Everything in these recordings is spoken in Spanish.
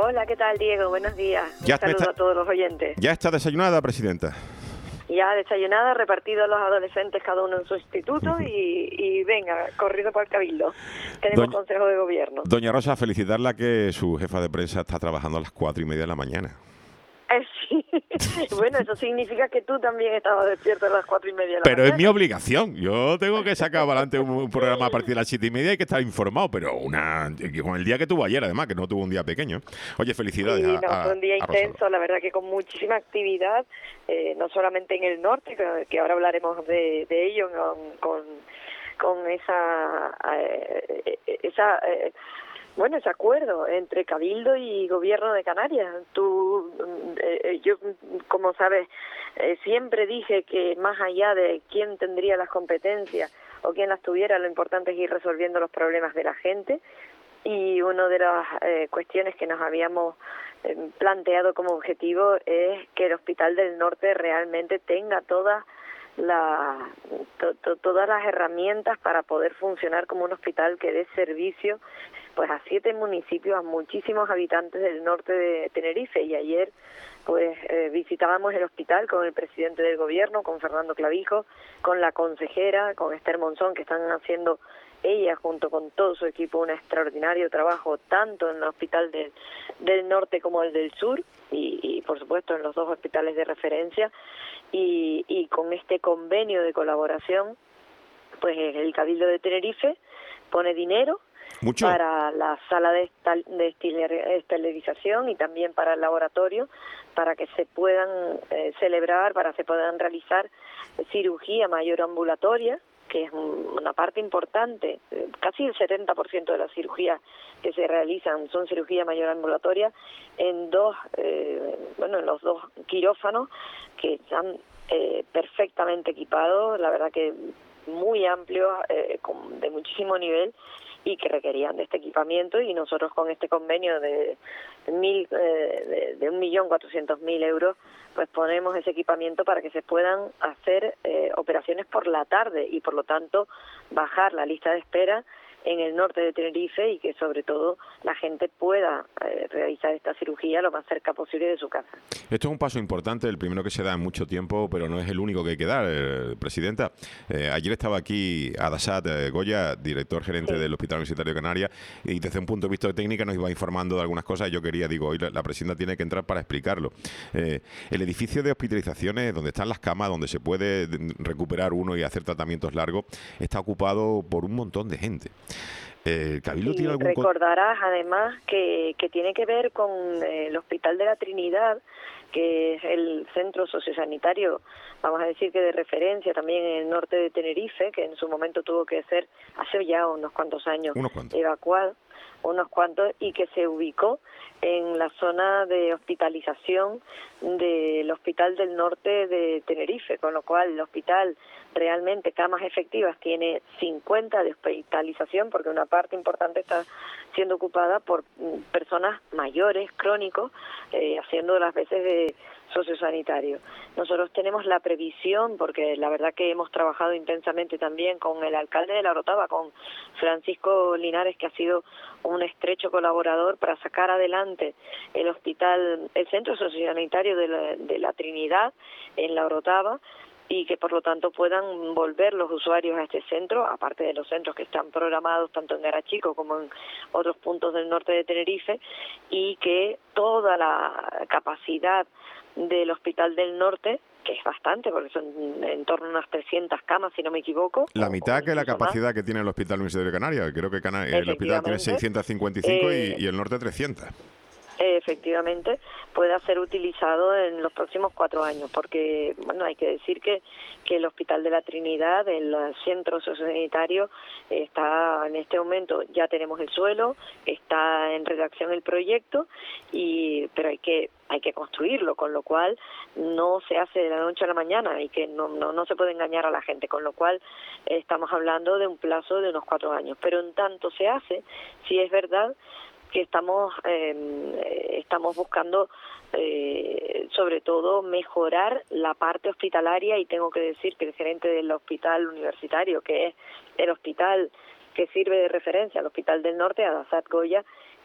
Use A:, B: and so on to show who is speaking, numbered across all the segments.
A: Hola, ¿qué tal, Diego? Buenos días. Saludos a todos los oyentes.
B: ¿Ya está desayunada, presidenta?
A: Ya desayunada, repartido a los adolescentes cada uno en su instituto y venga, corrido por el Cabildo. Tenemos consejo de gobierno.
B: Doña Rosa, felicitarla que su jefa de prensa está trabajando a las 4:30 de la mañana.
A: Sí. Bueno, eso significa que tú también estabas despierto a las 4:30 de la mañana.
B: Pero es mi obligación. Yo tengo que sacar adelante un programa a partir de las 7:30 y hay que estar informado. Pero con el día que tuvo ayer, además, que no tuvo un día pequeño. Oye, felicidades.
A: Sí, fue un día intenso, la verdad que con muchísima actividad, no solamente en el norte, que ahora hablaremos de ello, con ese acuerdo entre Cabildo y Gobierno de Canarias. Yo, como sabes, siempre dije que más allá de quién tendría las competencias o quién las tuviera, lo importante es ir resolviendo los problemas de la gente. Y una de las cuestiones que nos habíamos planteado como objetivo es que el Hospital del Norte realmente tenga todas las herramientas para poder funcionar como un hospital que dé servicio pues a 7 municipios, a muchísimos habitantes del norte de Tenerife. Y ayer pues visitábamos el hospital con el presidente del gobierno, con Fernando Clavijo, con la consejera, con Esther Monzón, que están haciendo ella junto con todo su equipo un extraordinario trabajo tanto en el hospital del norte como el del sur y por supuesto en los dos hospitales de referencia y con este convenio de colaboración pues el Cabildo de Tenerife pone dinero para la sala de esterilización y también para el laboratorio, para que se puedan celebrar, para que se puedan realizar cirugía mayor ambulatoria, que es una parte importante. Casi el 70% de las cirugías que se realizan son cirugía mayor ambulatoria en los dos quirófanos que están perfectamente equipados, la verdad que muy amplios, de muchísimo nivel, y que requerían de este equipamiento, y nosotros con este convenio de 1.400.000 euros pues ponemos ese equipamiento para que se puedan hacer operaciones por la tarde y por lo tanto bajar la lista de espera en el norte de Tenerife y que sobre todo la gente pueda realizar esta cirugía lo más cerca posible de su casa.
B: Esto es un paso importante, el primero que se da en mucho tiempo, pero no es el único que hay que dar, Presidenta. Ayer estaba aquí Adasat Goya, director gerente del Hospital Universitario de Canarias, y desde un punto de vista técnico nos iba informando de algunas cosas. Yo hoy la Presidenta tiene que entrar para explicarlo. El edificio de hospitalizaciones, donde están las camas, donde se puede recuperar uno y hacer tratamientos largos, está ocupado por un montón de gente. ¿Cabildo tiene algún...
A: Recordarás además que tiene que ver con el Hospital de la Trinidad, que es el centro sociosanitario, vamos a decir que de referencia también en el norte de Tenerife, que en su momento tuvo que ser, hace ya unos cuantos años, evacuado, y que se ubicó en la zona de hospitalización del Hospital del Norte de Tenerife, con lo cual el hospital realmente camas efectivas tiene 50 de hospitalización, porque una parte importante está siendo ocupada por personas mayores, crónicos, haciendo las veces de sociosanitario. Nosotros tenemos la previsión, porque la verdad que hemos trabajado intensamente también con el alcalde de La Orotava, con Francisco Linares, que ha sido un estrecho colaborador para sacar adelante el hospital, el centro sociosanitario de la Trinidad en La Orotava, y que por lo tanto puedan volver los usuarios a este centro, aparte de los centros que están programados tanto en Garachico como en otros puntos del norte de Tenerife, y que toda la capacidad del Hospital del Norte, que es bastante, porque son en torno a unas 300 camas, si no me equivoco.
B: La mitad que la capacidad que tiene el Hospital Universitario de Canarias. Creo que el hospital tiene 655 y el norte 300.
A: Efectivamente, pueda ser utilizado en los próximos 4 años, porque bueno, hay que decir que el Hospital de la Trinidad, el centro sociosanitario, está en este momento, ya tenemos el suelo, está en redacción el proyecto, pero hay que construirlo, con lo cual no se hace de la noche a la mañana y que no se puede engañar a la gente, con lo cual estamos hablando de un plazo de unos 4 años, pero en tanto se hace, sí es verdad que estamos buscando sobre todo mejorar la parte hospitalaria, y tengo que decir que el gerente del hospital universitario, que es el hospital que sirve de referencia al Hospital del Norte, Adasat Goya,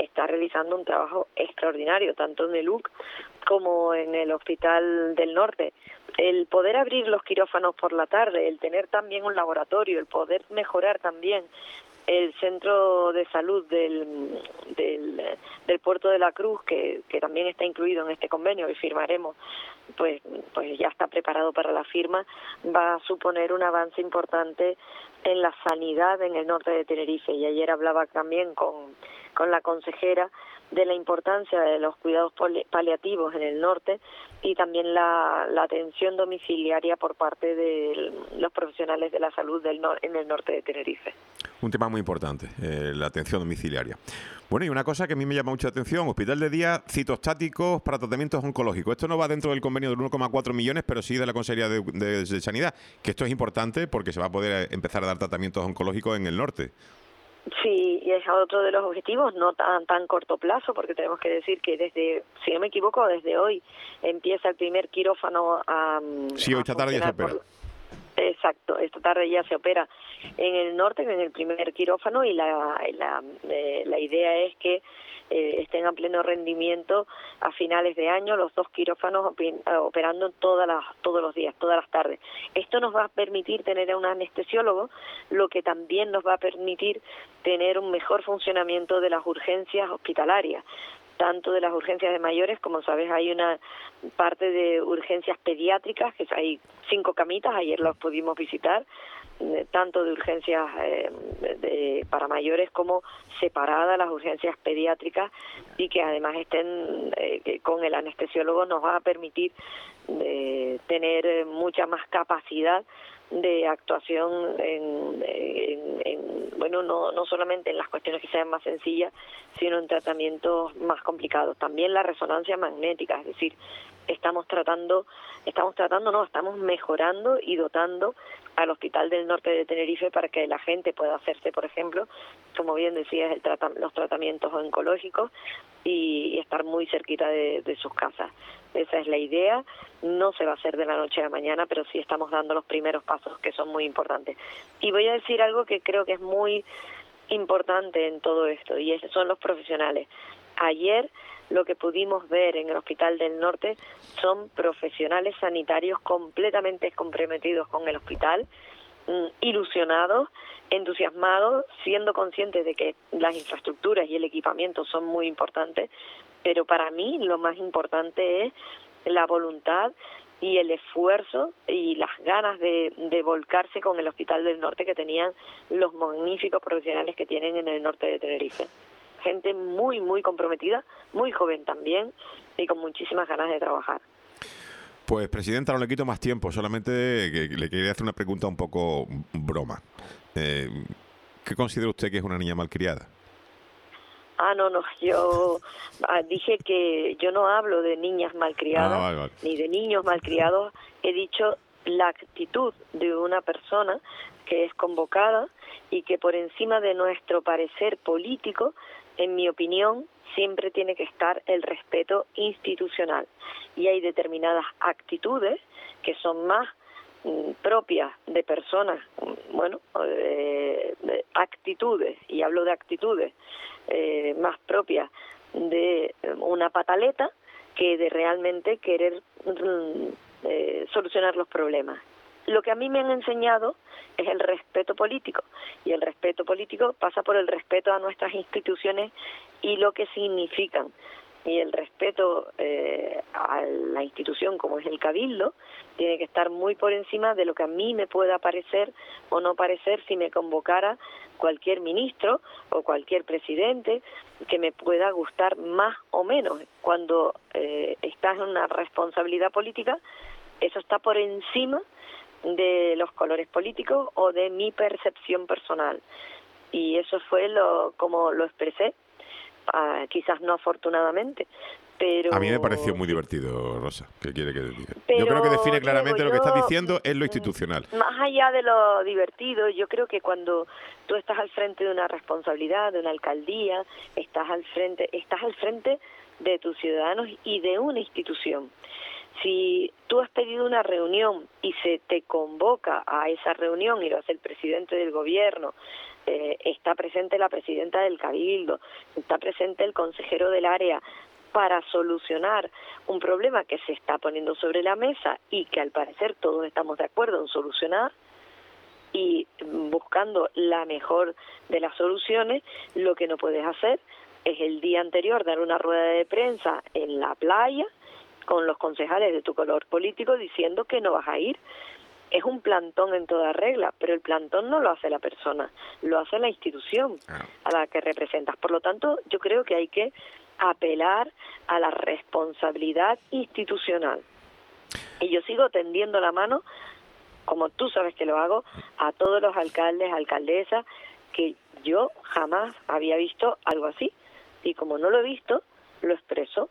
A: está realizando un trabajo extraordinario, tanto en el UC como en el Hospital del Norte. El poder abrir los quirófanos por la tarde, el tener también un laboratorio, el poder mejorar también el centro de salud del Puerto de la Cruz, que también está incluido en este convenio y firmaremos, pues ya está preparado para la firma, va a suponer un avance importante en la sanidad en el norte de Tenerife. Y ayer hablaba también con la consejera de la importancia de los cuidados paliativos en el norte y también la atención domiciliaria por parte de los profesionales de la salud en el norte de Tenerife.
B: Un tema muy importante, la atención domiciliaria. Bueno, y una cosa que a mí me llama mucho la atención, hospital de día citostáticos para tratamientos oncológicos. Esto no va dentro del convenio del 1,4 millones, pero sí de la Consejería de Sanidad, que esto es importante porque se va a poder empezar a dar tratamientos oncológicos en el norte.
A: Sí, y es otro de los objetivos, no tan corto plazo, porque tenemos que decir que desde, si no me equivoco, desde hoy empieza el primer quirófano
B: Sí, hoy esta tarde ya se opera.
A: Exacto, esta tarde ya se opera en el norte, en el primer quirófano, y la idea es que estén a pleno rendimiento a finales de año los 2 quirófanos operando todos los días, todas las tardes. Esto nos va a permitir tener a un anestesiólogo, lo que también nos va a permitir tener un mejor funcionamiento de las urgencias hospitalarias, tanto de las urgencias de mayores, como sabes, hay una parte de urgencias pediátricas, que hay 5 camitas, ayer las pudimos visitar, tanto de urgencias para mayores como separadas las urgencias pediátricas, y que además estén con el anestesiólogo nos va a permitir tener mucha más capacidad de actuación bueno, no solamente en las cuestiones que sean más sencillas, sino en tratamientos más complicados. También la resonancia magnética, es decir, estamos mejorando y dotando al Hospital del Norte de Tenerife para que la gente pueda hacerse, por ejemplo, como bien decías, los tratamientos oncológicos y estar muy cerquita de sus casas. Esa es la idea. No se va a hacer de la noche a la mañana, pero sí estamos dando los primeros pasos, que son muy importantes. Y voy a decir algo que creo que es muy importante en todo esto, y son los profesionales. Ayer lo que pudimos ver en el Hospital del Norte son profesionales sanitarios completamente comprometidos con el hospital, ilusionados, entusiasmados, siendo conscientes de que las infraestructuras y el equipamiento son muy importantes, pero para mí lo más importante es la voluntad y el esfuerzo y las ganas de volcarse con el Hospital del Norte que tenían los magníficos profesionales que tienen en el norte de Tenerife. Gente muy, muy comprometida, muy joven también, y con muchísimas ganas de trabajar.
B: Pues, Presidenta, no le quito más tiempo, solamente que le quería hacer una pregunta un poco broma. ¿Qué considera usted que es una niña malcriada?
A: No, yo dije que yo no hablo de niñas malcriadas,
B: vale.
A: Ni de niños malcriados. He dicho la actitud de una persona que es convocada y que por encima de nuestro parecer político, en mi opinión, siempre tiene que estar el respeto institucional. Y hay determinadas actitudes que son más propias de personas, actitudes, y hablo de actitudes más propias de una pataleta que de realmente querer solucionar los problemas. Lo que a mí me han enseñado es el respeto político, y el respeto político pasa por el respeto a nuestras instituciones y lo que significan, y el respeto a la institución como es el Cabildo tiene que estar muy por encima de lo que a mí me pueda parecer o no parecer si me convocara cualquier ministro o cualquier presidente, que me pueda gustar más o menos. Cuando estás en una responsabilidad política, eso está por encima de los colores políticos o de mi percepción personal, y eso fue como lo expresé, quizás no afortunadamente, pero...
B: A mí me pareció muy divertido, Rosa. ¿Qué quiere que diga? Yo creo que define claramente lo que estás diciendo es lo institucional.
A: Más allá de lo divertido, yo creo que cuando tú estás al frente de una responsabilidad, de una alcaldía, estás al frente de tus ciudadanos y de una institución. Si tú has pedido una reunión y se te convoca a esa reunión y lo hace el presidente del gobierno, está presente la presidenta del Cabildo, está presente el consejero del área, para solucionar un problema que se está poniendo sobre la mesa y que al parecer todos estamos de acuerdo en solucionar, y buscando la mejor de las soluciones. Lo que no puedes hacer es el día anterior dar una rueda de prensa en la playa con los concejales de tu color político diciendo que no vas a ir. Es un plantón en toda regla, pero el plantón no lo hace la persona, lo hace la institución a la que representas. Por lo tanto, yo creo que hay que apelar a la responsabilidad institucional. Y yo sigo tendiendo la mano, como tú sabes que lo hago, a todos los alcaldes, alcaldesas, que yo jamás había visto algo así. Y como no lo he visto, lo expreso.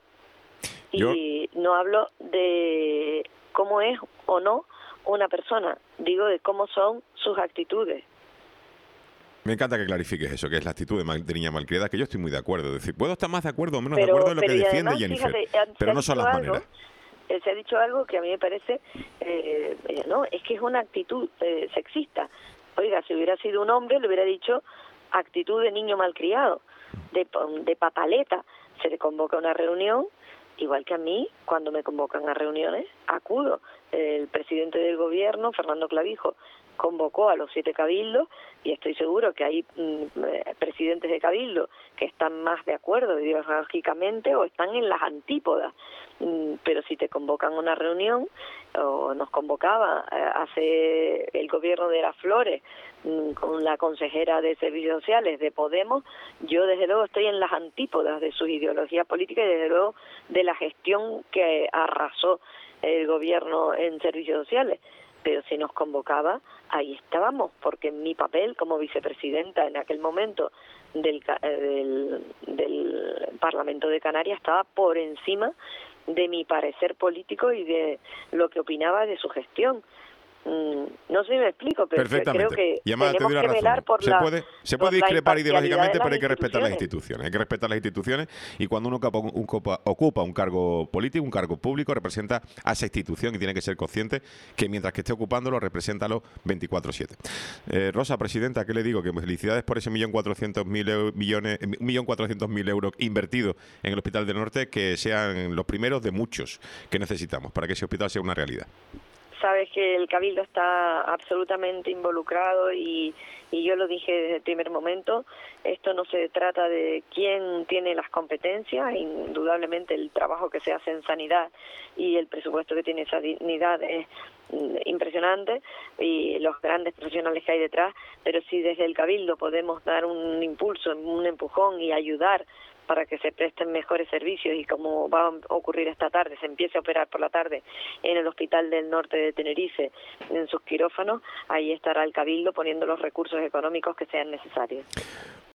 A: Y no hablo de cómo es o no una persona, digo de cómo son sus actitudes.
B: Me encanta que clarifiques eso, que es la actitud de niña malcriada, que yo estoy muy de acuerdo. Es decir, puedo estar más de acuerdo o menos de acuerdo en lo que defiende
A: además,
B: Jennifer,
A: fíjate,
B: pero no son las maneras.
A: Se ha dicho algo que a mí me parece, no, es que es una actitud sexista. Oiga, si hubiera sido un hombre, le hubiera dicho actitud de niño malcriado, de pataleta. Se le convoca a una reunión, igual que a mí, cuando me convocan a reuniones, acudo. El presidente del gobierno, Fernando Clavijo, convocó a los 7 cabildos y estoy seguro que hay presidentes de cabildo que están más de acuerdo ideológicamente o están en las antípodas, pero si te convocan a una reunión, o nos convocaba hace el gobierno de Las Flores con la consejera de Servicios Sociales de Podemos, yo desde luego estoy en las antípodas de sus ideologías políticas y desde luego de la gestión que arrasó el gobierno en Servicios Sociales. Pero si nos convocaba, ahí estábamos, porque mi papel como vicepresidenta en aquel momento del Parlamento de Canarias estaba por encima de mi parecer político y de lo que opinaba de su gestión. No sé si me explico, pero creo que
B: y además,
A: tenemos que velar por
B: se puede discrepar ideológicamente, pero hay que respetar las
A: instituciones.
B: Hay que respetar las instituciones, y cuando uno ocupa un cargo político, un cargo público, representa a esa institución y tiene que ser consciente que mientras que esté ocupándolo, representa los 24/7. Rosa, presidenta, ¿qué le digo? Que felicidades por ese 1.400.000 euros invertidos en el Hospital del Norte, que sean los primeros de muchos que necesitamos para que ese hospital sea una realidad.
A: Sabes que el Cabildo está absolutamente involucrado y yo lo dije desde el primer momento, esto no se trata de quién tiene las competencias, indudablemente el trabajo que se hace en sanidad y el presupuesto que tiene sanidad es impresionante y los grandes profesionales que hay detrás, pero si desde el Cabildo podemos dar un impulso, un empujón y ayudar para que se presten mejores servicios y como va a ocurrir esta tarde, se empiece a operar por la tarde en el Hospital del Norte de Tenerife, en sus quirófanos, ahí estará el Cabildo poniendo los recursos económicos que sean necesarios.